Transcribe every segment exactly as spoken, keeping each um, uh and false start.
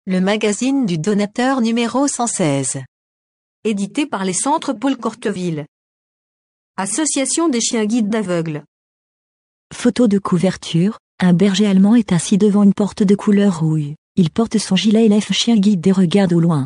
Le magazine du donateur numéro cent seize. Édité par les Centres Paul Courteville. Association des chiens guides d'aveugles. Photo de couverture, un berger allemand est assis devant une porte de couleur rouille. Il porte son gilet L F chien guide et regarde au loin.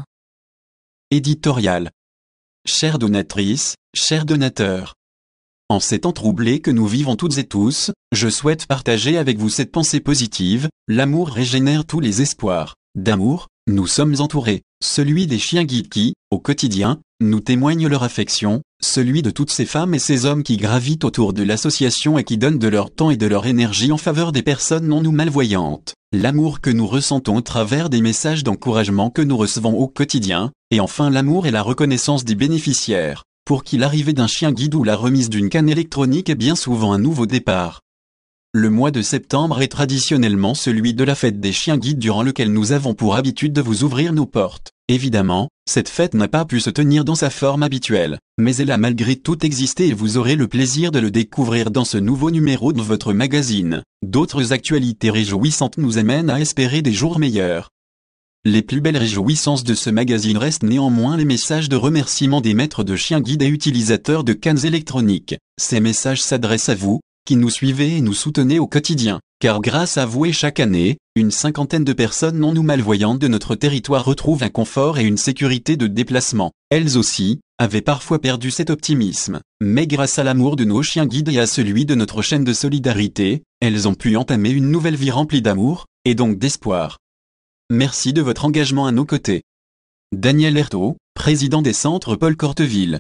Éditorial. Chère donatrice, cher donateur. En ces temps troublés que nous vivons toutes et tous, je souhaite partager avec vous cette pensée positive: l'amour régénère tous les espoirs. D'amour, nous sommes entourés, celui des chiens guides qui, au quotidien, nous témoignent leur affection, celui de toutes ces femmes et ces hommes qui gravitent autour de l'association et qui donnent de leur temps et de leur énergie en faveur des personnes non ou malvoyantes, l'amour que nous ressentons au travers des messages d'encouragement que nous recevons au quotidien, et enfin l'amour et la reconnaissance des bénéficiaires, pour qui l'arrivée d'un chien guide ou la remise d'une canne électronique est bien souvent un nouveau départ. Le mois de septembre est traditionnellement celui de la fête des chiens guides durant lequel nous avons pour habitude de vous ouvrir nos portes. Évidemment, cette fête n'a pas pu se tenir dans sa forme habituelle, mais elle a malgré tout existé et vous aurez le plaisir de le découvrir dans ce nouveau numéro de votre magazine. D'autres actualités réjouissantes nous amènent à espérer des jours meilleurs. Les plus belles réjouissances de ce magazine restent néanmoins les messages de remerciement des maîtres de chiens guides et utilisateurs de cannes électroniques. Ces messages s'adressent à vous, qui nous suivez et nous soutenez au quotidien, car grâce à vous et chaque année, une cinquantaine de personnes non ou malvoyantes de notre territoire retrouvent un confort et une sécurité de déplacement. Elles aussi, avaient parfois perdu cet optimisme, mais grâce à l'amour de nos chiens guides et à celui de notre chaîne de solidarité, elles ont pu entamer une nouvelle vie remplie d'amour, et donc d'espoir. Merci de votre engagement à nos côtés. Daniel Ertaud, président des Centres Paul Courteville.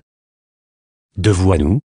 De vous à nous.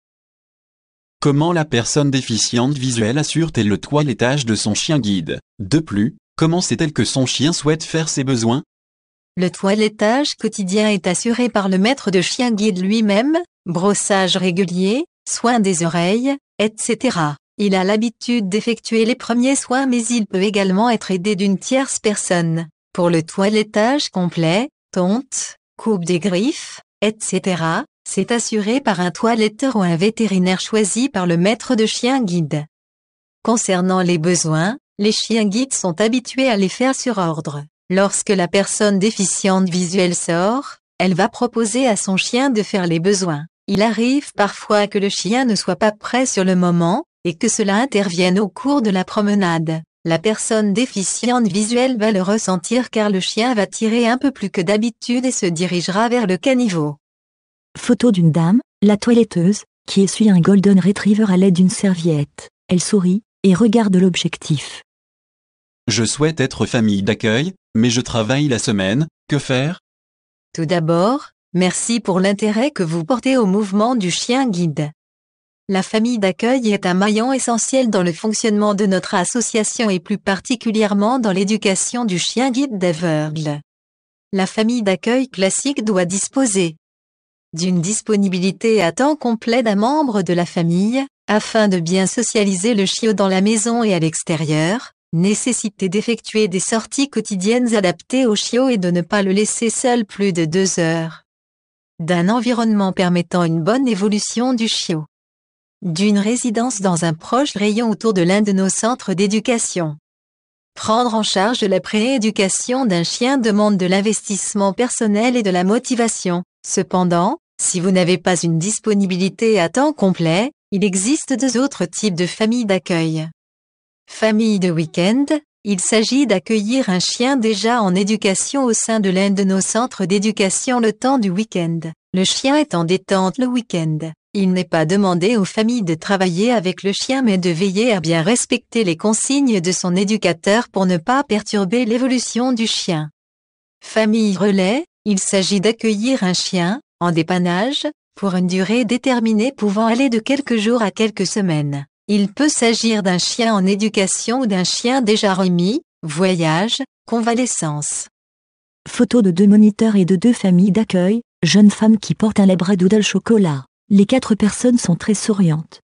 Comment la personne déficiente visuelle assure-t-elle le toilettage de son chien guide? De plus, comment sait-elle que son chien souhaite faire ses besoins? Le toilettage quotidien est assuré par le maître de chien guide lui-même, brossage régulier, soins des oreilles, et cetera. Il a l'habitude d'effectuer les premiers soins mais il peut également être aidé d'une tierce personne. Pour le toilettage complet, tonte, coupe des griffes, et cetera, c'est assuré par un toiletteur ou un vétérinaire choisi par le maître de chien guide. Concernant les besoins, les chiens guides sont habitués à les faire sur ordre. Lorsque la personne déficiente visuelle sort, elle va proposer à son chien de faire les besoins. Il arrive parfois que le chien ne soit pas prêt sur le moment, et que cela intervienne au cours de la promenade. La personne déficiente visuelle va le ressentir car le chien va tirer un peu plus que d'habitude et se dirigera vers le caniveau. Photo d'une dame, la toiletteuse, qui essuie un golden retriever à l'aide d'une serviette. Elle sourit, et regarde l'objectif. Je souhaite être famille d'accueil, mais je travaille la semaine, que faire? Tout d'abord, merci pour l'intérêt que vous portez au mouvement du chien guide. La famille d'accueil est un maillon essentiel dans le fonctionnement de notre association et plus particulièrement dans l'éducation du chien guide d'aveugle. La famille d'accueil classique doit disposer d'une disponibilité à temps complet d'un membre de la famille, afin de bien socialiser le chiot dans la maison et à l'extérieur, nécessité d'effectuer des sorties quotidiennes adaptées au chiot et de ne pas le laisser seul plus de deux heures. D'un environnement permettant une bonne évolution du chiot. D'une résidence dans un proche rayon autour de l'un de nos centres d'éducation. Prendre en charge de la prééducation d'un chien demande de l'investissement personnel et de la motivation. Cependant, si vous n'avez pas une disponibilité à temps complet, il existe deux autres types de familles d'accueil. Famille de week-end, il s'agit d'accueillir un chien déjà en éducation au sein de l'un de nos centres d'éducation le temps du week-end. Le chien est en détente le week-end. Il n'est pas demandé aux familles de travailler avec le chien mais de veiller à bien respecter les consignes de son éducateur pour ne pas perturber l'évolution du chien. Famille relais, il s'agit d'accueillir un chien, en dépannage, pour une durée déterminée pouvant aller de quelques jours à quelques semaines. Il peut s'agir d'un chien en éducation ou d'un chien déjà remis, voyage, convalescence. Photo de deux moniteurs et de deux familles d'accueil, jeune femme qui porte un labradoodle chocolat. Les quatre personnes sont très souriantes.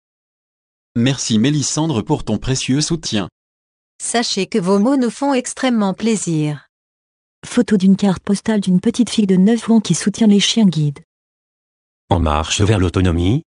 Merci Mélissandre pour ton précieux soutien. Sachez que vos mots nous font extrêmement plaisir. Photo d'une carte postale d'une petite fille de neuf ans qui soutient les chiens guides. En marche vers l'autonomie.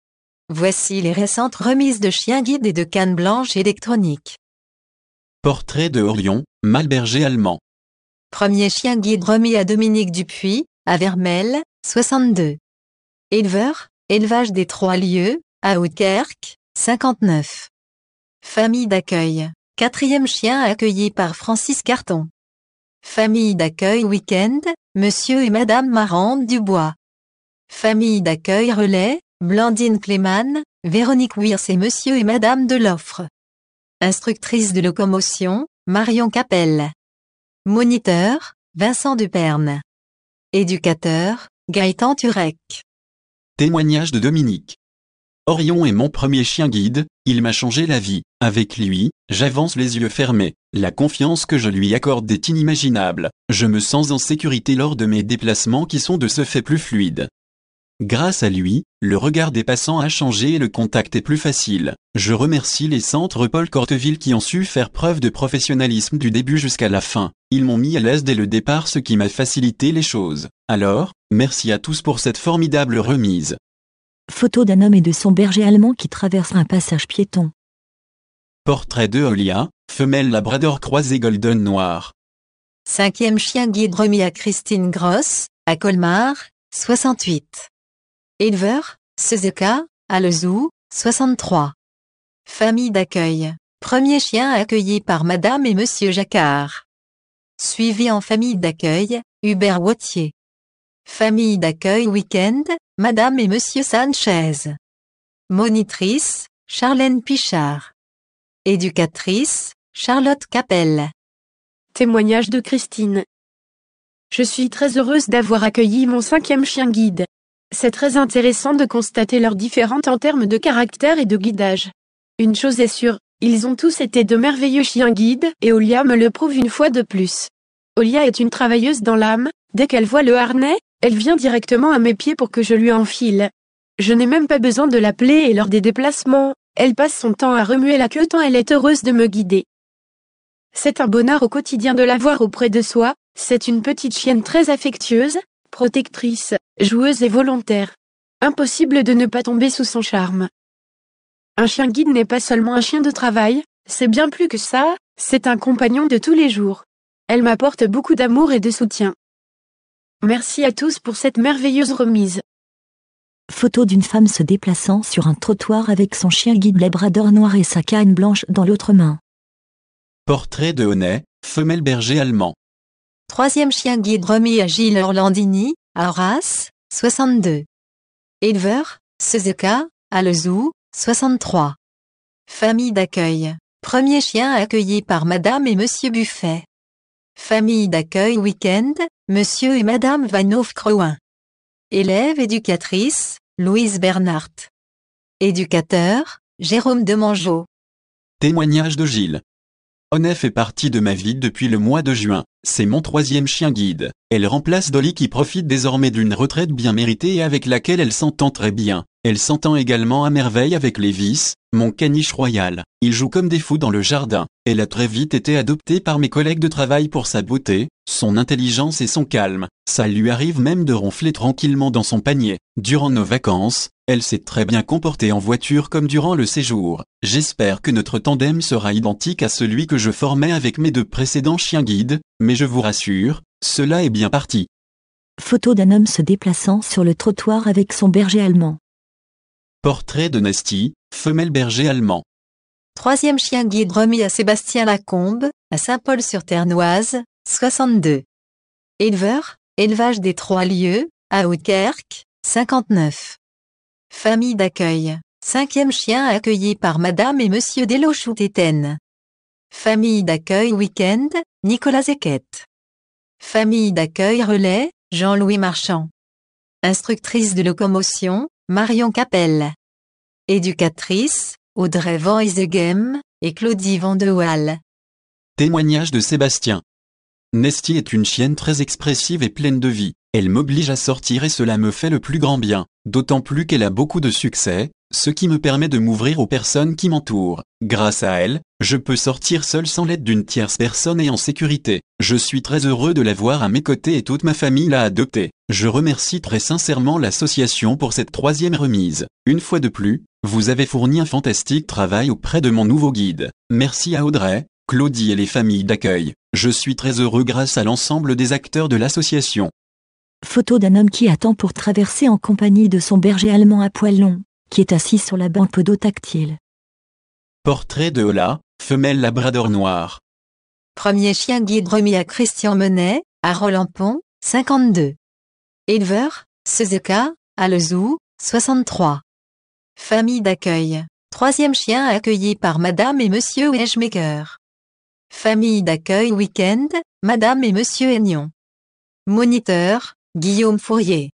Voici les récentes remises de chiens guides et de cannes blanches électroniques. Portrait de Orion, mâle berger allemand. Premier chien guide remis à Dominique Dupuis, à Vermelles, soixante-deux. Éleveur, élevage des Trois Lieux, à Oudekerque, cinquante-neuf. Famille d'accueil, quatrième chien accueilli par Francis Carton. Famille d'accueil week-end, Monsieur et Madame Marande Dubois. Famille d'accueil relais, Blandine Cléman, Véronique Wirs et Monsieur et Madame Deloffre. Instructrice de locomotion, Marion Capelle. Moniteur, Vincent Deperne. Éducateur, Gaëtan Turek. Témoignage de Dominique. Orion est mon premier chien guide, il m'a changé la vie. Avec lui, j'avance les yeux fermés. La confiance que je lui accorde est inimaginable. Je me sens en sécurité lors de mes déplacements qui sont de ce fait plus fluides. Grâce à lui, le regard des passants a changé et le contact est plus facile. Je remercie les centres Paul Corteville qui ont su faire preuve de professionnalisme du début jusqu'à la fin. Ils m'ont mis à l'aise dès le départ, ce qui m'a facilité les choses. Alors, merci à tous pour cette formidable remise. Photo d'un homme et de son berger allemand qui traverse un passage piéton. Portrait de Olia, femelle labrador croisée golden noir. Cinquième chien guide remis à Christine Gross, à Colmar, soixante-huit. Éleveur, Suzuka, à Lezou, soixante-trois. Famille d'accueil, premier chien accueilli par Madame et Monsieur Jacquard. Suivi en famille d'accueil, Hubert Wautier. Famille d'accueil week-end, Madame et Monsieur Sanchez. Monitrice, Charlène Pichard. Éducatrice, Charlotte Capelle. Témoignage de Christine. Je suis très heureuse d'avoir accueilli mon cinquième chien guide. C'est très intéressant de constater leurs différences en termes de caractère et de guidage. Une chose est sûre, ils ont tous été de merveilleux chiens guides et Olia me le prouve une fois de plus. Olia est une travailleuse dans l'âme, dès qu'elle voit le harnais, elle vient directement à mes pieds pour que je lui enfile. Je n'ai même pas besoin de l'appeler et lors des déplacements, elle passe son temps à remuer la queue tant elle est heureuse de me guider. C'est un bonheur au quotidien de la voir auprès de soi, c'est une petite chienne très affectueuse, protectrice, joueuse et volontaire. Impossible de ne pas tomber sous son charme. Un chien guide n'est pas seulement un chien de travail, c'est bien plus que ça, c'est un compagnon de tous les jours. Elle m'apporte beaucoup d'amour et de soutien. Merci à tous pour cette merveilleuse remise. Photo d'une femme se déplaçant sur un trottoir avec son chien guide labrador noir et sa canne blanche dans l'autre main. Portrait de Honnet, femelle berger allemand. Troisième chien guide remis à Gilles Orlandini, à Arras, soixante-deux. Éleveur, Suzuka, à Lezou, soixante-trois. Famille d'accueil, premier chien accueilli par Madame et Monsieur Buffet. Famille d'accueil week-end, Monsieur et Madame Van Hofkroen. Élève éducatrice, Louise Bernhardt. Éducateur, Jérôme Demangeau. Témoignage de Gilles. Honnet fait partie de ma vie depuis le mois de juin. C'est mon troisième chien guide. Elle remplace Dolly qui profite désormais d'une retraite bien méritée et avec laquelle elle s'entend très bien. Elle s'entend également à merveille avec Lévis, mon caniche royal. Ils jouent comme des fous dans le jardin. Elle a très vite été adoptée par mes collègues de travail pour sa beauté, son intelligence et son calme. Ça lui arrive même de ronfler tranquillement dans son panier. Durant nos vacances, elle s'est très bien comportée en voiture comme durant le séjour. J'espère que notre tandem sera identique à celui que je formais avec mes deux précédents chiens guides, mais je vous rassure, cela est bien parti. Photo d'un homme se déplaçant sur le trottoir avec son berger allemand. Portrait de Nasty, femelle berger allemand. Troisième chien guide remis à Sébastien Lacombe, à Saint-Paul-sur-Ternoise, soixante-deux. Éleveur, élevage des Trois Lieux, à Oudekerque, cinquante-neuf. Famille d'accueil, cinquième chien accueilli par Madame et Monsieur Delochou-Téten. Famille d'accueil week-end, Nicolas Zequette. Famille d'accueil relais, Jean-Louis Marchand. Instructrice de locomotion, Marion Capelle. Éducatrice, Audrey Van Isegem et Claudie Van de Waal. Témoignage de Sébastien. Nesty est une chienne très expressive et pleine de vie. Elle m'oblige à sortir et cela me fait le plus grand bien, d'autant plus qu'elle a beaucoup de succès, ce qui me permet de m'ouvrir aux personnes qui m'entourent. Grâce à elle, je peux sortir seul sans l'aide d'une tierce personne et en sécurité. Je suis très heureux de l'avoir à mes côtés et toute ma famille l'a adoptée. Je remercie très sincèrement l'association pour cette troisième remise. Une fois de plus, vous avez fourni un fantastique travail auprès de mon nouveau guide. Merci à Audrey, Claudie et les familles d'accueil. Je suis très heureux grâce à l'ensemble des acteurs de l'association. Photo d'un homme qui attend pour traverser en compagnie de son berger allemand à poil long, qui est assis sur la banque podotactile. Portrait de Ola, femelle labrador noire. Premier chien guide remis à Christian Menet, à Roland-Pont, cinquante-deux. Éleveur, Suzuka, à Le Zoo, soixante-trois. Famille d'accueil. Troisième chien accueilli par Madame et Monsieur Wegemaker. Famille d'accueil week-end, Madame et Monsieur Aignon. Moniteur, Guillaume Fourier.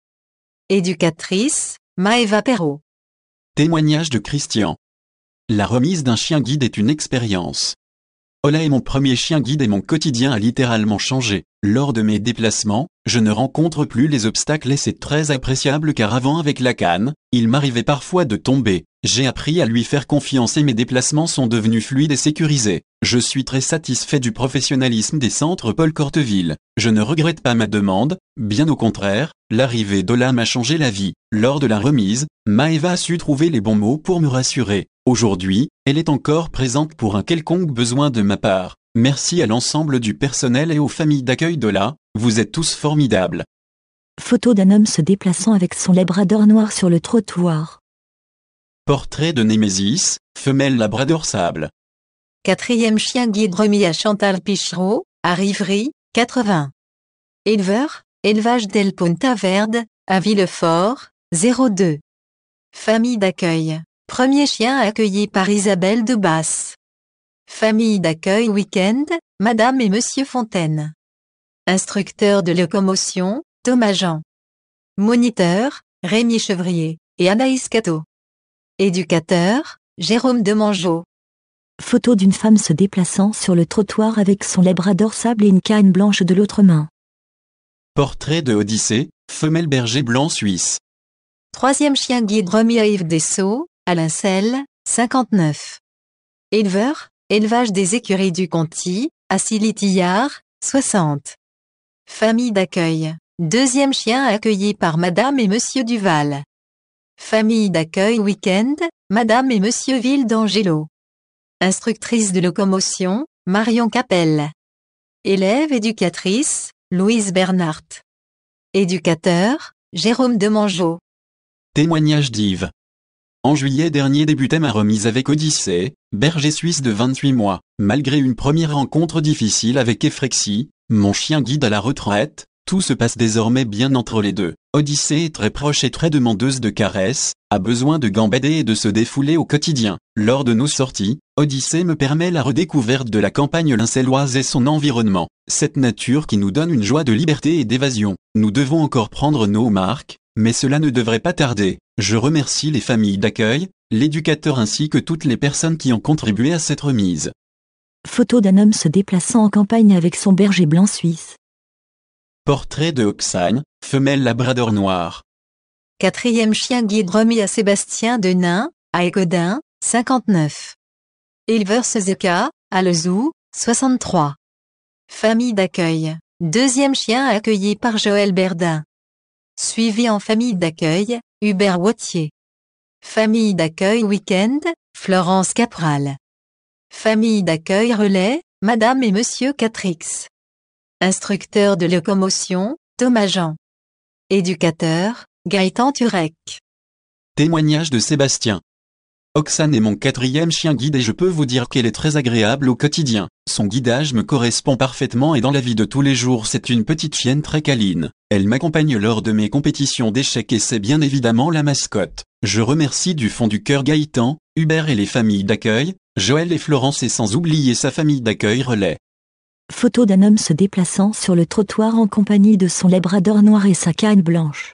Éducatrice, Maëva Perrault. Témoignage de Christian. La remise d'un chien guide est une expérience. Ola est mon premier chien guide et mon quotidien a littéralement changé. Lors de mes déplacements, je ne rencontre plus les obstacles et c'est très appréciable car avant avec la canne, il m'arrivait parfois de tomber. J'ai appris à lui faire confiance et mes déplacements sont devenus fluides et sécurisés. Je suis très satisfait du professionnalisme des centres Paul Corteville. Je ne regrette pas ma demande, bien au contraire, l'arrivée d'Ola m'a changé la vie. Lors de la remise, Maëva a su trouver les bons mots pour me rassurer. Aujourd'hui, elle est encore présente pour un quelconque besoin de ma part. Merci à l'ensemble du personnel et aux familles d'accueil d'Ola, vous êtes tous formidables. Photo d'un homme se déplaçant avec son labrador noir sur le trottoir. Portrait de Némésis, femelle labrador sable. Quatrième chien guide remis à Chantal Pichereau, à Rivry, quatre-vingts. Éleveur, élevage d'El Punta Verde, à Villefort, zéro deux. Famille d'accueil. Premier chien accueilli par Isabelle de Basse. Famille d'accueil week-end, Madame et Monsieur Fontaine. Instructeur de locomotion, Thomas Jean. Moniteur, Rémi Chevrier, et Anaïs Cato. Éducateur, Jérôme Demangeau. Photo d'une femme se déplaçant sur le trottoir avec son labrador sable et une canne blanche de l'autre main. Portrait de Odyssée, femelle berger blanc suisse. Troisième chien guide remis à Yves Dessau, à Lincel, cinquante-neuf. Éleveur, élevage des écuries du Conti, à Silly-Tillard, soixante. Famille d'accueil. Deuxième chien accueilli par Madame et Monsieur Duval. Famille d'accueil week-end, Madame et Monsieur Ville d'Angelo. Instructrice de locomotion, Marion Capelle. Élève éducatrice, Louise Bernhardt. Éducateur, Jérôme Demangeau. Témoignage d'Yves. En juillet dernier débutait ma remise avec Odyssée, berger suisse de vingt-huit mois. Malgré une première rencontre difficile avec Efrexie, mon chien guide à la retraite, tout se passe désormais bien entre les deux. Odyssée est très proche et très demandeuse de caresses, a besoin de gambader et de se défouler au quotidien. Lors de nos sorties, Odyssée me permet la redécouverte de la campagne lincelloise et son environnement. Cette nature qui nous donne une joie de liberté et d'évasion. Nous devons encore prendre nos marques, mais cela ne devrait pas tarder. Je remercie les familles d'accueil, l'éducateur ainsi que toutes les personnes qui ont contribué à cette remise. Photo d'un homme se déplaçant en campagne avec son berger blanc suisse. Portrait de Oxane, femelle labrador noire. Quatrième chien guide remis à Sébastien Denain, à Égodin, cinquante-neuf. Éleveur Suzuka, à Le Zoo, soixante-trois. Famille d'accueil. Deuxième chien accueilli par Joël Berdin. Suivi en famille d'accueil, Hubert Wautier. Famille d'accueil week-end, Florence Capral. Famille d'accueil relais, Madame et Monsieur Catrix. Instructeur de locomotion, Thomas Jean. Éducateur, Gaëtan Turek. Témoignage de Sébastien. Oxane est mon quatrième chien guide et je peux vous dire qu'elle est très agréable au quotidien. Son guidage me correspond parfaitement et dans la vie de tous les jours c'est une petite chienne très câline. Elle m'accompagne lors de mes compétitions d'échecs et c'est bien évidemment la mascotte. Je remercie du fond du cœur Gaëtan, Hubert et les familles d'accueil, Joël et Florence et sans oublier sa famille d'accueil relais. Photo d'un homme se déplaçant sur le trottoir en compagnie de son labrador noir et sa canne blanche.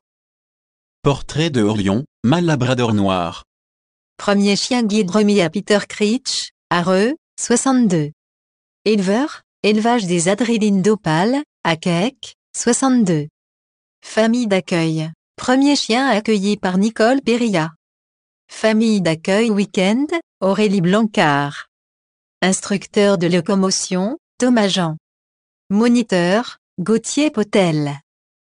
Portrait de Orion, mâle labrador noir. Premier chien guide remis à Peter Critch, à Reux, soixante-deux. Éleveur, élevage des Adrélines d'Opale, à Keck, soixante-deux. Famille d'accueil. Premier chien accueilli par Nicole Perilla. Famille d'accueil week-end, Aurélie Blancard. Instructeur de locomotion, Thomas Jean. Moniteur, Gauthier Potel.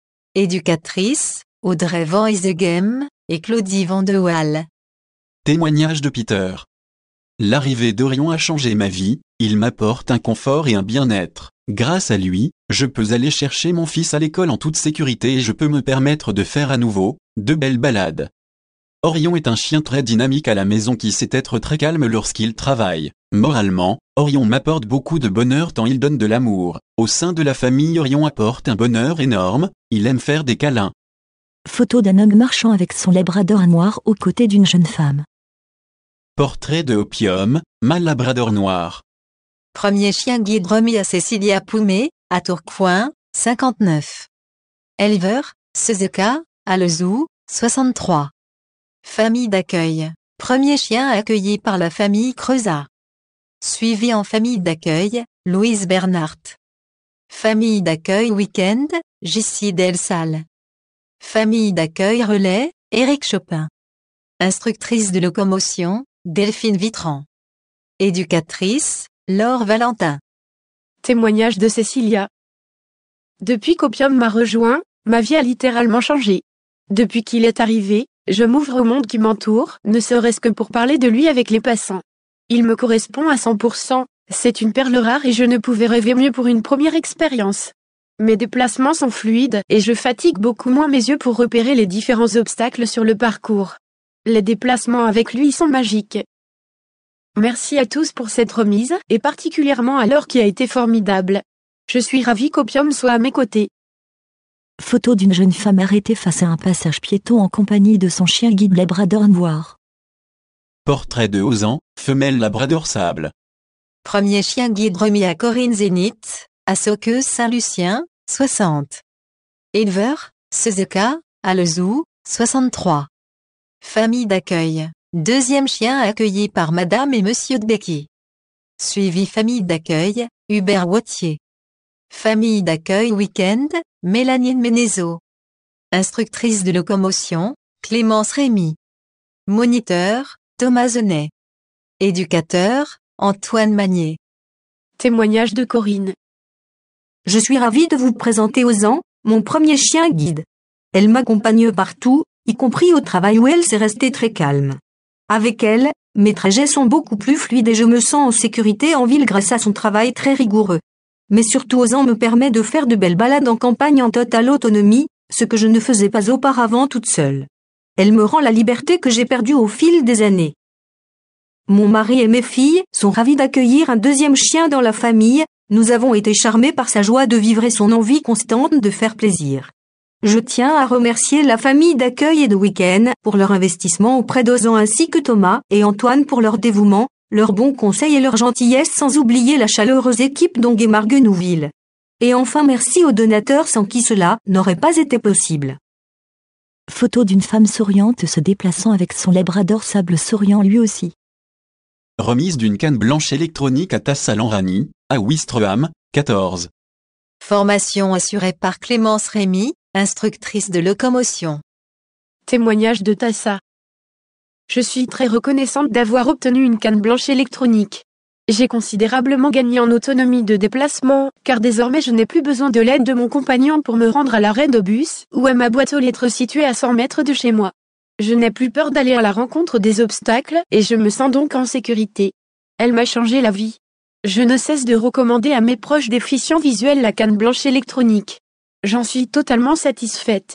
Éducatrice, Audrey Van Isegem et Claudie Van de Waal. Témoignage de Peter. L'arrivée d'Orion a changé ma vie, il m'apporte un confort et un bien-être. Grâce à lui, je peux aller chercher mon fils à l'école en toute sécurité et je peux me permettre de faire à nouveau de belles balades. Orion est un chien très dynamique à la maison qui sait être très calme lorsqu'il travaille. Moralement, Orion m'apporte beaucoup de bonheur tant il donne de l'amour. Au sein de la famille, Orion apporte un bonheur énorme, il aime faire des câlins. Photo d'un homme marchant avec son labrador noir aux côtés d'une jeune femme. Portrait de Opium, ma labrador noir. Premier chien guide remis à Cécilia Poumé, à Tourcoing, cinquante-neuf. Éleveur, Suzuka, à Lezou, soixante-trois. Famille d'accueil. Premier chien accueilli par la famille Creusat. Suivi en famille d'accueil, Louise Bernhardt. Famille d'accueil week-end, Jessie Delsal. Famille d'accueil relais, Éric Chopin. Instructrice de locomotion, Delphine Vitran. Éducatrice, Laure Valentin. Témoignage de Cécilia. Depuis qu'Opium m'a rejoint, ma vie a littéralement changé. Depuis qu'il est arrivé, je m'ouvre au monde qui m'entoure, ne serait-ce que pour parler de lui avec les passants. Il me correspond à cent pour cent, c'est une perle rare et je ne pouvais rêver mieux pour une première expérience. Mes déplacements sont fluides et je fatigue beaucoup moins mes yeux pour repérer les différents obstacles sur le parcours. Les déplacements avec lui sont magiques. Merci à tous pour cette remise, et particulièrement à Laure qui a été formidable. Je suis ravie qu'Opium soit à mes côtés. Photo d'une jeune femme arrêtée face à un passage piéton en compagnie de son chien guide labrador noir. Portrait de Ozan, femelle labrador sable. Premier chien guide remis à Corinne Zénith, à Soqueuse Saint-Lucien, soixante. Éleveur, Suzuka, à Lezou, soixante-trois. Famille d'accueil. Deuxième chien accueilli par Madame et Monsieur de Becky. Suivi famille d'accueil, Hubert Wautier. Famille d'accueil week-end, Mélanie Ménézo. Instructrice de locomotion, Clémence Rémy. Moniteur, Thomas Zenet. Éducateur, Antoine Magnier. Témoignage de Corinne. Je suis ravie de vous présenter Ozan, mon premier chien guide. Elle m'accompagne partout, y compris au travail où elle s'est restée très calme. Avec elle, mes trajets sont beaucoup plus fluides et je me sens en sécurité en ville grâce à son travail très rigoureux. Mais surtout Ozan me permet de faire de belles balades en campagne en totale autonomie, ce que je ne faisais pas auparavant toute seule. Elle me rend la liberté que j'ai perdue au fil des années. Mon mari et mes filles sont ravis d'accueillir un deuxième chien dans la famille, nous avons été charmés par sa joie de vivre et son envie constante de faire plaisir. Je tiens à remercier la famille d'accueil et de week-end pour leur investissement auprès d'Ozan ainsi que Thomas et Antoine pour leur dévouement, leurs bons conseils et leur gentillesse sans oublier la chaleureuse équipe d'Onguet-Marguenouville. Et enfin merci aux donateurs sans qui cela n'aurait pas été possible. Photo d'une femme souriante se déplaçant avec son labrador sable souriant lui aussi. Remise d'une canne blanche électronique à Tassalan-Rani, à Ouistreham, quatorze. Formation assurée par Clémence Rémy, instructrice de locomotion. Témoignage de Tassa. Je suis très reconnaissante d'avoir obtenu une canne blanche électronique. J'ai considérablement gagné en autonomie de déplacement, car désormais je n'ai plus besoin de l'aide de mon compagnon pour me rendre à l'arrêt de bus ou à ma boîte aux lettres située à cent mètres de chez moi. Je n'ai plus peur d'aller à la rencontre des obstacles et je me sens donc en sécurité. Elle m'a changé la vie. Je ne cesse de recommander à mes proches déficients visuels la canne blanche électronique. J'en suis totalement satisfaite.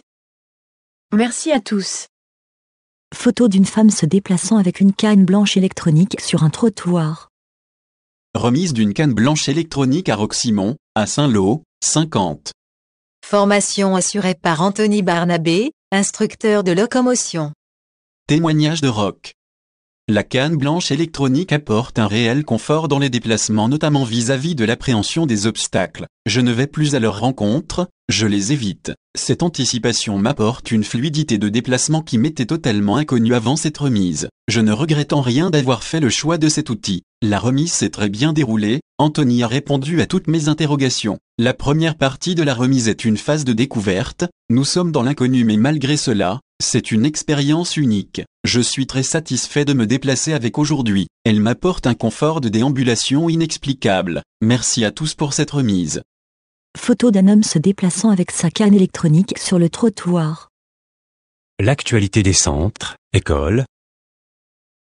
Merci à tous. Photo d'une femme se déplaçant avec une canne blanche électronique sur un trottoir. Remise d'une canne blanche électronique à Roximont, à Saint-Lô, cinquante. Formation assurée par Anthony Barnabé, instructeur de locomotion. Témoignage de Roch. La canne blanche électronique apporte un réel confort dans les déplacements, notamment vis-à-vis de l'appréhension des obstacles. Je ne vais plus à leur rencontre, je les évite. Cette anticipation m'apporte une fluidité de déplacement qui m'était totalement inconnue avant cette remise. Je ne regrette en rien d'avoir fait le choix de cet outil. La remise s'est très bien déroulée, Anthony a répondu à toutes mes interrogations. La première partie de la remise est une phase de découverte, nous sommes dans l'inconnu mais malgré cela, c'est une expérience unique. Je suis très satisfait de me déplacer avec aujourd'hui. Elle m'apporte un confort de déambulation inexplicable. Merci à tous pour cette remise. Photo d'un homme se déplaçant avec sa canne électronique sur le trottoir. L'actualité des centres, écoles,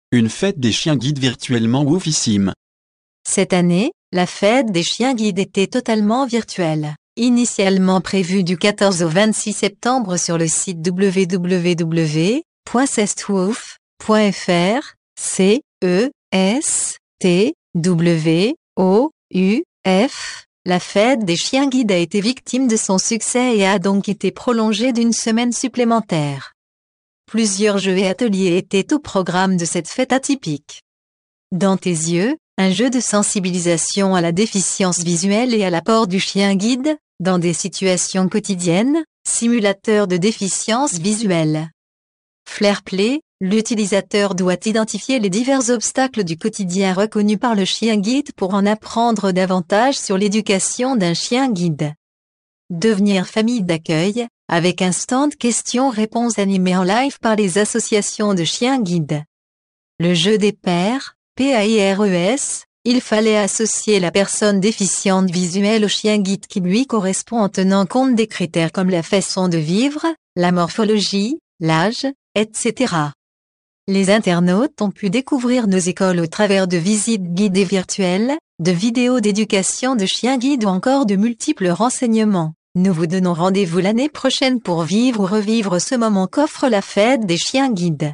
Une fête des chiens guides virtuellement oufissime. Cette année, la fête des chiens guides était totalement virtuelle. Initialement prévue du quatorze au vingt-six septembre sur le site w w w point cestwouf point f r, C E S T W O U F, la fête des chiens guides a été victime de son succès et a donc été prolongée d'une semaine supplémentaire. Plusieurs jeux et ateliers étaient au programme de cette fête atypique. Dans tes yeux, un jeu de sensibilisation à la déficience visuelle et à l'apport du chien guide, dans des situations quotidiennes, simulateur de déficience visuelle. Flairplay, l'utilisateur doit identifier les divers obstacles du quotidien reconnus par le chien guide pour en apprendre davantage sur l'éducation d'un chien guide. Devenir famille d'accueil, avec un stand questions-réponses animé en live par les associations de chiens guides. Le jeu des pairs, P A I R E S, il fallait associer la personne déficiente visuelle au chien guide qui lui correspond en tenant compte des critères comme la façon de vivre, la morphologie, l'âge, et cetera. Les internautes ont pu découvrir nos écoles au travers de visites guidées virtuelles, de vidéos d'éducation de chiens guides ou encore de multiples renseignements. Nous vous donnons rendez-vous l'année prochaine pour vivre ou revivre ce moment qu'offre la fête des chiens guides.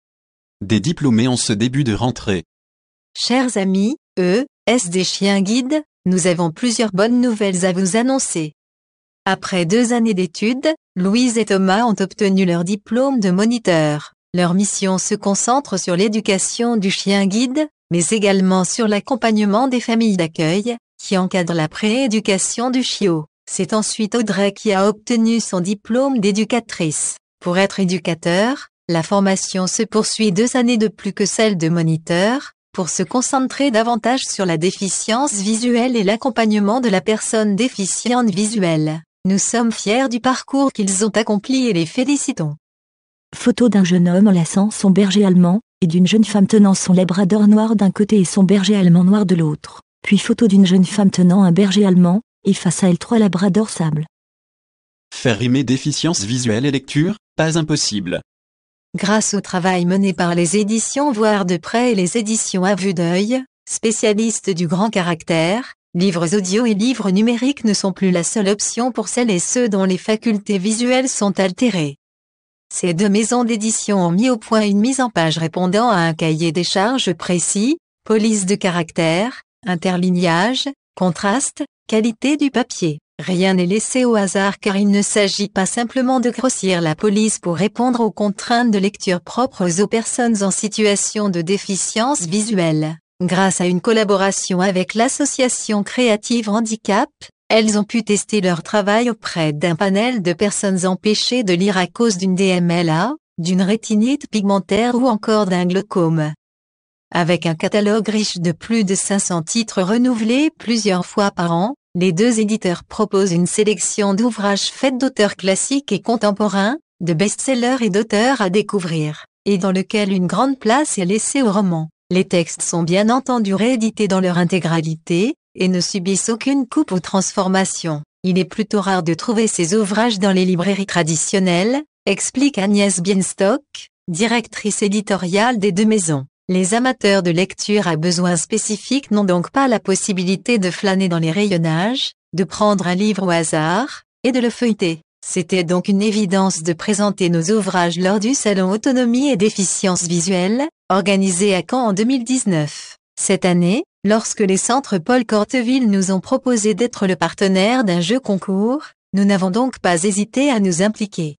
Des diplômés en ce début de rentrée. Chers amis, E S des chiens guides, nous avons plusieurs bonnes nouvelles à vous annoncer. Après deux années d'études, Louise et Thomas ont obtenu leur diplôme de moniteur. Leur mission se concentre sur l'éducation du chien guide, mais également sur l'accompagnement des familles d'accueil, qui encadrent la prééducation du chiot. C'est ensuite Audrey qui a obtenu son diplôme d'éducatrice. Pour être éducateur, la formation se poursuit deux années de plus que celle de moniteur, pour se concentrer davantage sur la déficience visuelle et l'accompagnement de la personne déficiente visuelle. Nous sommes fiers du parcours qu'ils ont accompli et les félicitons. Photo d'un jeune homme enlaçant son berger allemand, et d'une jeune femme tenant son labrador noir d'un côté et son berger allemand noir de l'autre. Puis photo d'une jeune femme tenant un berger allemand, et face à elle trois labradors sable. Faire rimer déficience visuelle et lecture, pas impossible. Grâce au travail mené par les éditions Voir de près et les éditions à vue d'œil, spécialistes du grand caractère, livres audio et livres numériques ne sont plus la seule option pour celles et ceux dont les facultés visuelles sont altérées. Ces deux maisons d'édition ont mis au point une mise en page répondant à un cahier des charges précis, police de caractère, interlignage, contraste, qualité du papier. Rien n'est laissé au hasard car il ne s'agit pas simplement de grossir la police pour répondre aux contraintes de lecture propres aux personnes en situation de déficience visuelle. Grâce à une collaboration avec l'association Créative Handicap, elles ont pu tester leur travail auprès d'un panel de personnes empêchées de lire à cause d'une D M L A, d'une rétinite pigmentaire ou encore d'un glaucome. Avec un catalogue riche de plus de cinq cents titres renouvelés plusieurs fois par an, les deux éditeurs proposent une sélection d'ouvrages faits d'auteurs classiques et contemporains, de best-sellers et d'auteurs à découvrir, et dans lequel une grande place est laissée aux romans. Les textes sont bien entendu réédités dans leur intégralité, et ne subissent aucune coupe ou transformation. Il est plutôt rare de trouver ces ouvrages dans les librairies traditionnelles, explique Agnès Bienstock, directrice éditoriale des deux maisons. Les amateurs de lecture à besoins spécifiques n'ont donc pas la possibilité de flâner dans les rayonnages, de prendre un livre au hasard, et de le feuilleter. C'était donc une évidence de présenter nos ouvrages lors du Salon Autonomie et Déficience Visuelle, organisé à Caen en deux mille dix-neuf. Cette année, lorsque les centres Paul Corteville nous ont proposé d'être le partenaire d'un jeu concours, nous n'avons donc pas hésité à nous impliquer.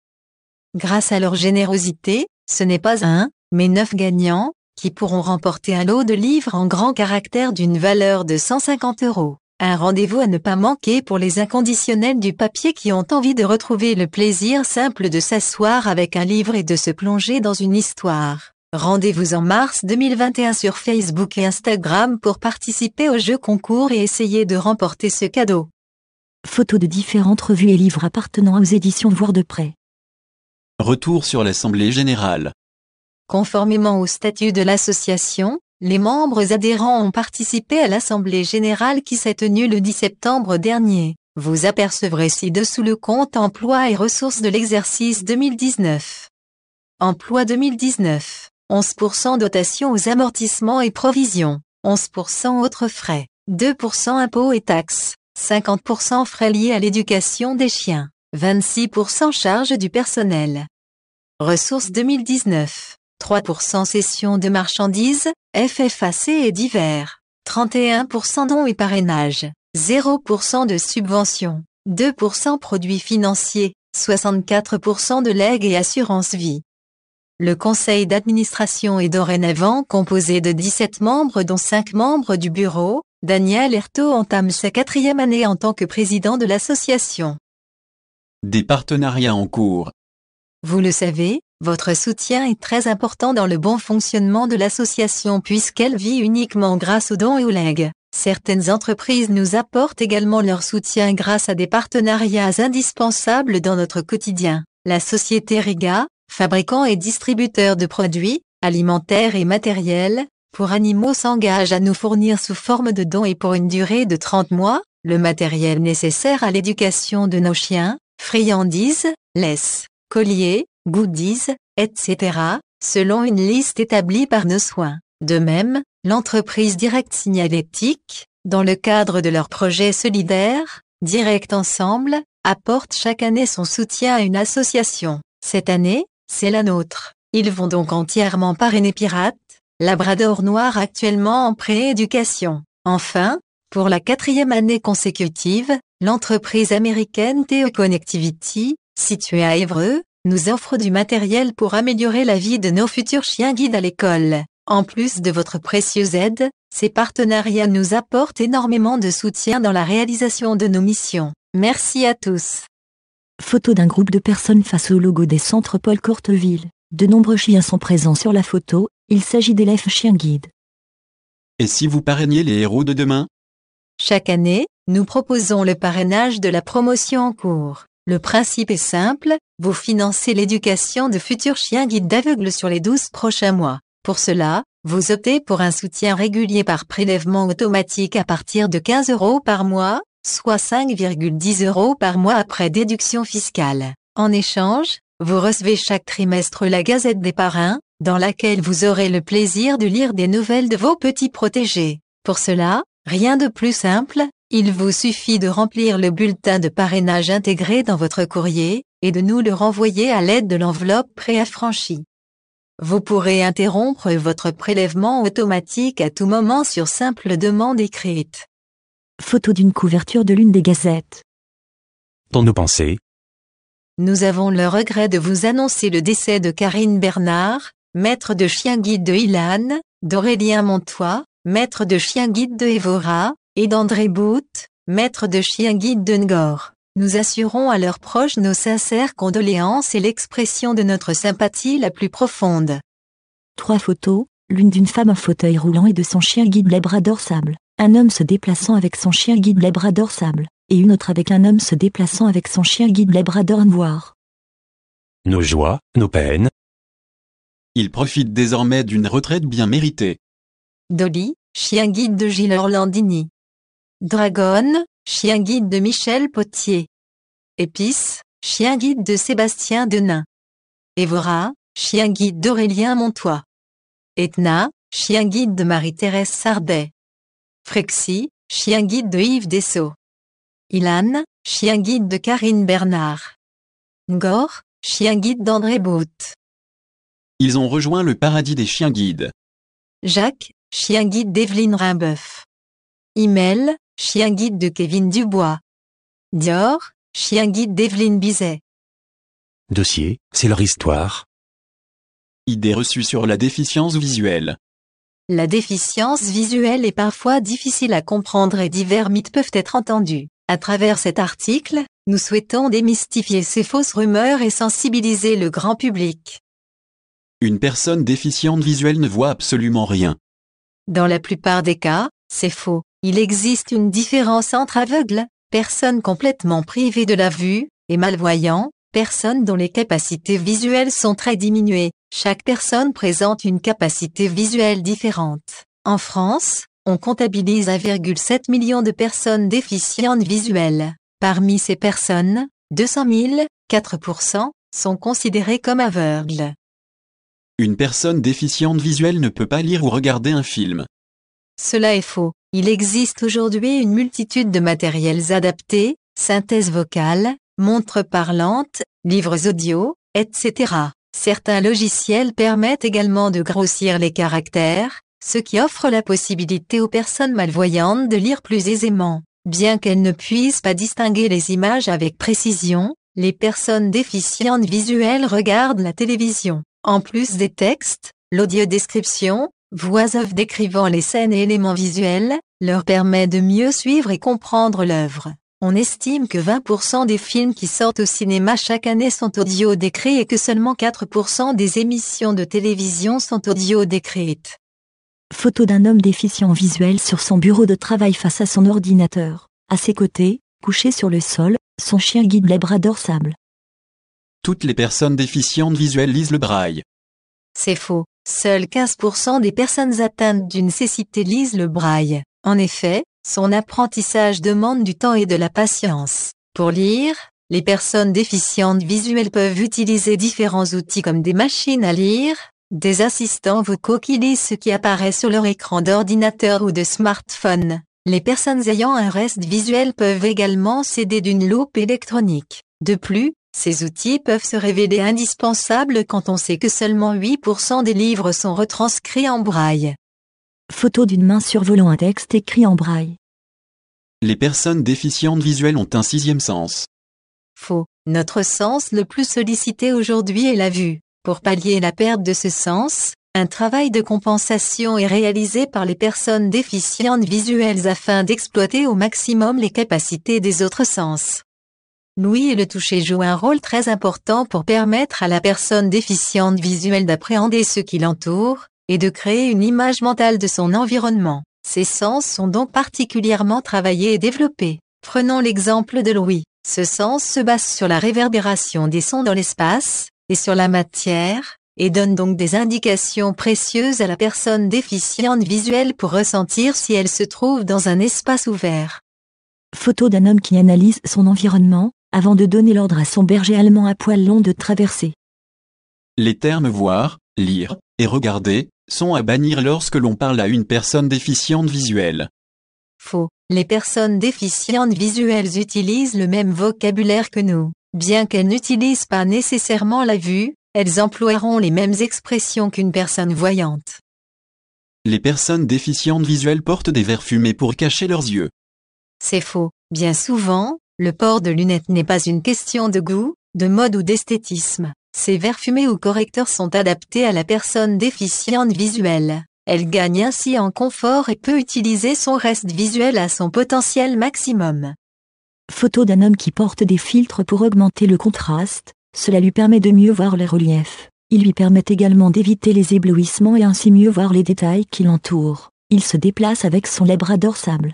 Grâce à leur générosité, ce n'est pas un, mais neuf gagnants, qui pourront remporter un lot de livres en grand caractère d'une valeur de cent cinquante euros. Un rendez-vous à ne pas manquer pour les inconditionnels du papier qui ont envie de retrouver le plaisir simple de s'asseoir avec un livre et de se plonger dans une histoire. Rendez-vous en mars deux mille vingt et un sur Facebook et Instagram pour participer au jeu concours et essayer de remporter ce cadeau. Photos de différentes revues et livres appartenant aux éditions Voir de près. Retour sur l'Assemblée Générale. Conformément au statut de l'association, les membres adhérents ont participé à l'Assemblée Générale qui s'est tenue le dix septembre dernier. Vous apercevrez ci-dessous le compte emploi et ressources de l'exercice deux mille dix-neuf. Emploi deux mille dix-neuf. onze pour cent dotation aux amortissements et provisions, onze pour cent autres frais, deux pour cent impôts et taxes, cinquante pour cent frais liés à l'éducation des chiens, vingt-six pour cent charges du personnel. Ressources deux mille dix-neuf, trois pour cent cession de marchandises, F F A C et divers, trente et un pour cent dons et parrainages, zéro pour cent de subventions, deux pour cent produits financiers, soixante-quatre pour cent de legs et assurance vie. Le conseil d'administration est dorénavant composé de dix-sept membres dont cinq membres du bureau. Daniel Ertaud entame sa quatrième année en tant que président de l'association. Des partenariats en cours. Vous le savez, votre soutien est très important dans le bon fonctionnement de l'association puisqu'elle vit uniquement grâce aux dons et aux legs. Certaines entreprises nous apportent également leur soutien grâce à des partenariats indispensables dans notre quotidien. La société Riga, fabricant et distributeur de produits alimentaires et matériels pour animaux, s'engage à nous fournir sous forme de dons et pour une durée de trente mois, le matériel nécessaire à l'éducation de nos chiens, friandises, laisse, colliers, goodies, et cetera, selon une liste établie par nos soins. De même, l'entreprise Direct Signalétique, dans le cadre de leur projet solidaire, Direct Ensemble, apporte chaque année son soutien à une association. Cette année, c'est la nôtre. Ils vont donc entièrement parrainer Pirate, Labrador noir actuellement en prééducation. Enfin, pour la quatrième année consécutive, l'entreprise américaine T E Connectivity, située à Évreux, nous offre du matériel pour améliorer la vie de nos futurs chiens guides à l'école. En plus de votre précieuse aide, ces partenariats nous apportent énormément de soutien dans la réalisation de nos missions. Merci à tous. Photo d'un groupe de personnes face au logo des centres Paul Courteville. De nombreux chiens sont présents sur la photo, il s'agit d'élèves chiens guides. Et si vous parrainiez les héros de demain? Chaque année, nous proposons le parrainage de la promotion en cours. Le principe est simple, vous financez l'éducation de futurs chiens guides d'aveugles sur les douze prochains mois. Pour cela, vous optez pour un soutien régulier par prélèvement automatique à partir de quinze euros par mois, soit cinq virgule dix euros par mois après déduction fiscale. En échange, vous recevez chaque trimestre la Gazette des parrains, dans laquelle vous aurez le plaisir de lire des nouvelles de vos petits protégés. Pour cela, rien de plus simple, il vous suffit de remplir le bulletin de parrainage intégré dans votre courrier, et de nous le renvoyer à l'aide de l'enveloppe préaffranchie. Vous pourrez interrompre votre prélèvement automatique à tout moment sur simple demande écrite. Photo d'une couverture de l'une des gazettes. Dans nos pensées, Nous avons le regret de vous annoncer le décès de Karine Bernard, maître de chien guide de Ilan, d'Aurélien Montois, maître de chien guide de Évora, et d'André Bout, maître de chien guide de Ngor. Nous assurons à leurs proches nos sincères condoléances et l'expression de notre sympathie la plus profonde. Trois photos, l'une d'une femme en fauteuil roulant et de son chien guide Labrador Sable. Un homme se déplaçant avec son chien guide Labrador Sable, et une autre avec un homme se déplaçant avec son chien guide Labrador Noir. nos joies, nos peines, Il profite désormais d'une retraite bien méritée. Dolly, chien guide de Gilles Orlandini. Dragon, chien guide de Michel Potier. Épice, chien guide de Sébastien Denain. Évora, chien guide d'Aurélien Montois. Etna, chien guide de Marie-Thérèse Sardet. Frexy, chien guide de Yves Dessau. Ilan, chien guide de Karine Bernard. Ngor, chien guide d'André Bout. Ils ont rejoint le paradis des chiens guides. Jacques, chien guide d'Evelyne Rimbeuf. Imel, chien guide de Kevin Dubois. Dior, chien guide d'Evelyne Bizet. dossier, c'est leur histoire. Idées reçues sur la déficience visuelle. La déficience visuelle est parfois difficile à comprendre et divers mythes peuvent être entendus. À travers cet article, nous souhaitons démystifier ces fausses rumeurs et sensibiliser le grand public. Une personne déficiente visuelle ne voit absolument rien. Dans la plupart des cas, c'est faux. Il existe une différence entre aveugle, personne complètement privée de la vue, et malvoyant, personnes dont les capacités visuelles sont très diminuées. Chaque personne présente une capacité visuelle différente. En France, on comptabilise un virgule sept million de personnes déficientes visuelles. Parmi ces personnes, deux cent mille, quatre pour cent, sont considérées comme aveugles. Une personne déficiente visuelle ne peut pas lire ou regarder un film. Cela est faux. Il existe aujourd'hui une multitude de matériels adaptés, synthèse vocale, montres parlantes, livres audio, et cetera. Certains logiciels permettent également de grossir les caractères, ce qui offre la possibilité aux personnes malvoyantes de lire plus aisément. Bien qu'elles ne puissent pas distinguer les images avec précision, les personnes déficientes visuelles regardent la télévision. En plus des textes, l'audiodescription, voix off décrivant les scènes et éléments visuels, leur permet de mieux suivre et comprendre l'œuvre. On estime que vingt pour cent des films qui sortent au cinéma chaque année sont audio décrits et que seulement quatre pour cent des émissions de télévision sont audio décrites. Photo d'un homme déficient visuel sur son bureau de travail face à son ordinateur. À ses côtés, couché sur le sol, son chien guide Labrador Sable. Toutes les personnes déficientes visuelles lisent le braille. C'est faux. Seuls quinze pour cent des personnes atteintes d'une cécité lisent le braille. En effet, son apprentissage demande du temps et de la patience. Pour lire, les personnes déficientes visuelles peuvent utiliser différents outils comme des machines à lire, des assistants vocaux qui lisent ce qui apparaît sur leur écran d'ordinateur ou de smartphone. Les personnes ayant un reste visuel peuvent également s'aider d'une loupe électronique. De plus, ces outils peuvent se révéler indispensables quand on sait que seulement huit pour cent des livres sont retranscrits en braille. Photo d'une main survolant un texte écrit en braille. Les personnes déficientes visuelles ont un sixième sens. Faux. Notre sens le plus sollicité aujourd'hui est la vue. Pour pallier la perte de ce sens, un travail de compensation est réalisé par les personnes déficientes visuelles afin d'exploiter au maximum les capacités des autres sens. L'ouïe et le toucher jouent un rôle très important pour permettre à la personne déficiente visuelle d'appréhender ce qui l'entoure, et de créer une image mentale de son environnement. Ces sens sont donc particulièrement travaillés et développés. Prenons l'exemple de l'ouïe. Ce sens se base sur la réverbération des sons dans l'espace, et sur la matière, et donne donc des indications précieuses à la personne déficiente visuelle pour ressentir si elle se trouve dans un espace ouvert. Photo d'un homme qui analyse son environnement, avant de donner l'ordre à son berger allemand à poil long de traverser. Les termes voir, lire et regarder sont à bannir lorsque l'on parle à une personne déficiente visuelle. Faux. Les personnes déficientes visuelles utilisent le même vocabulaire que nous. Bien qu'elles n'utilisent pas nécessairement la vue, elles emploieront les mêmes expressions qu'une personne voyante. Les personnes déficientes visuelles portent des verres fumés pour cacher leurs yeux. C'est faux. Bien souvent, le port de lunettes n'est pas une question de goût, de mode ou d'esthétisme. Ces verres fumés ou correcteurs sont adaptés à la personne déficiente visuelle. Elle gagne ainsi en confort et peut utiliser son reste visuel à son potentiel maximum. Photo d'un homme qui porte des filtres pour augmenter le contraste, cela lui permet de mieux voir les reliefs. Il lui permet également d'éviter les éblouissements et ainsi mieux voir les détails qui l'entourent. Il se déplace avec son Labrador Sable.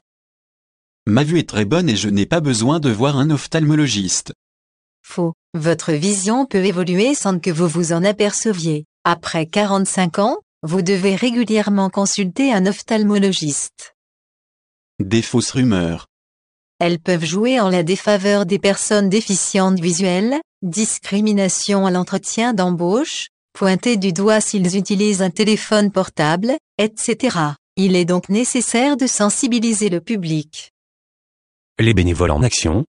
Ma vue est très bonne et je n'ai pas besoin de voir un ophtalmologiste. Faux. Votre vision peut évoluer sans que vous vous en aperceviez. Après quarante-cinq ans, vous devez régulièrement consulter un ophtalmologiste. Des fausses rumeurs. Elles peuvent jouer en la défaveur des personnes déficientes visuelles, discrimination à l'entretien d'embauche, pointer du doigt s'ils utilisent un téléphone portable, et cetera. Il est donc nécessaire de sensibiliser le public. Les bénévoles en action.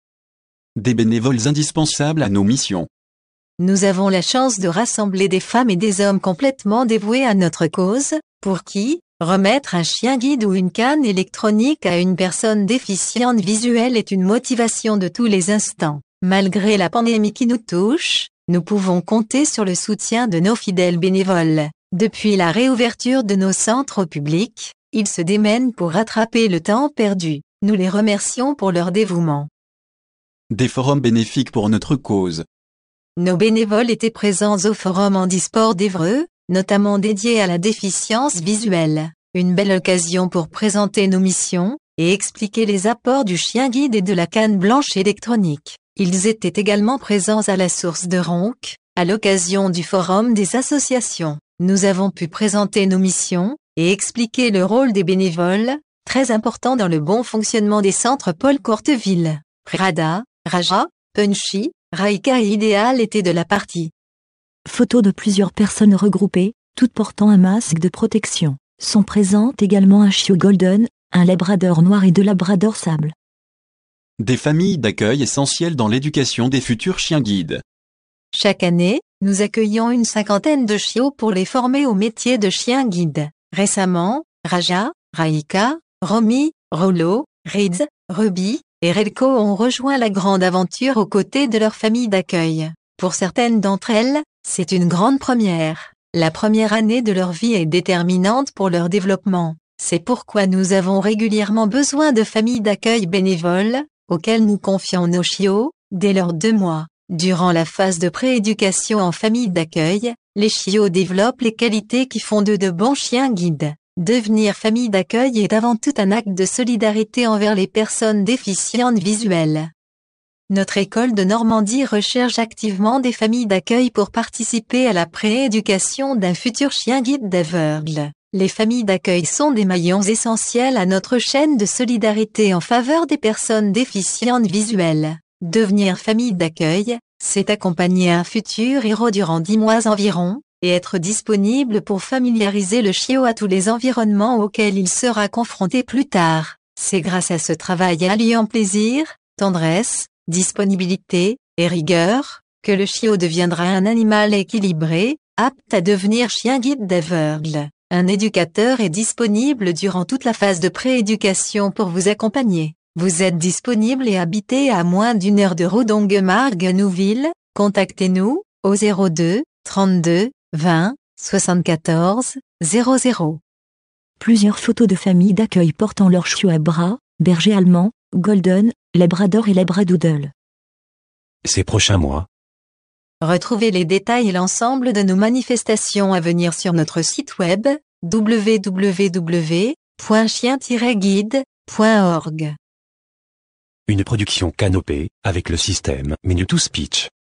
Des bénévoles indispensables à nos missions. Nous avons la chance de rassembler des femmes et des hommes complètement dévoués à notre cause, pour qui, remettre un chien guide ou une canne électronique à une personne déficiente visuelle est une motivation de tous les instants. Malgré la pandémie qui nous touche, nous pouvons compter sur le soutien de nos fidèles bénévoles. Depuis la réouverture de nos centres au public, ils se démènent pour rattraper le temps perdu. Nous les remercions pour leur dévouement. Des forums bénéfiques pour notre cause. Nos bénévoles étaient présents au forum handisport d'Évreux, notamment dédié à la déficience visuelle. Une belle occasion pour présenter nos missions, et expliquer les apports du chien guide et de la canne blanche électronique. Ils étaient également présents à la source de Ronque, à l'occasion du forum des associations. Nous avons pu présenter nos missions, et expliquer le rôle des bénévoles, très important dans le bon fonctionnement des centres Paul Courteville. Prada, Raja, Punchy, Raika et Idéal étaient de la partie. Photos de plusieurs personnes regroupées, toutes portant un masque de protection. Sont présentes également un chiot golden, un labrador noir et deux labradors sable. Des familles d'accueil essentielles dans l'éducation des futurs chiens guides. Chaque année, nous accueillons une cinquantaine de chiots pour les former au métier de chien guide. Récemment, Raja, Raika, Romy, Rollo, Riz, Ruby et Relko ont rejoint la grande aventure aux côtés de leur famille d'accueil. Pour certaines d'entre elles, c'est une grande première. La première année de leur vie est déterminante pour leur développement. C'est pourquoi nous avons régulièrement besoin de familles d'accueil bénévoles, auxquelles nous confions nos chiots, dès leurs deux mois. Durant la phase de prééducation en famille d'accueil, les chiots développent les qualités qui font d'eux de bons chiens guides. Devenir famille d'accueil est avant tout un acte de solidarité envers les personnes déficientes visuelles. Notre école de Normandie recherche activement des familles d'accueil pour participer à la prééducation d'un futur chien guide d'aveugle. Les familles d'accueil sont des maillons essentiels à notre chaîne de solidarité en faveur des personnes déficientes visuelles. Devenir famille d'accueil, c'est accompagner un futur héros durant dix mois environ, et être disponible pour familiariser le chiot à tous les environnements auxquels il sera confronté plus tard. C'est grâce à ce travail alliant plaisir, tendresse, disponibilité et rigueur, que le chiot deviendra un animal équilibré, apte à devenir chien guide d'aveugle. Un éducateur est disponible durant toute la phase de prééducation pour vous accompagner. Vous êtes disponible et habitez à moins d'une heure de Rodongue-Margues-Nouville. Contactez-nous au zéro deux, trente-deux, vingt, soixante-quatorze, zéro zéro. Plusieurs photos de familles d'accueil portant leurs chiots à bras, berger allemand, golden, labrador et labradoodle. Ces prochains mois, Retrouvez les détails et l'ensemble de nos manifestations à venir sur notre site web w w w point chien tiret guide point org. une production Canopée, avec le système Menu to Speech.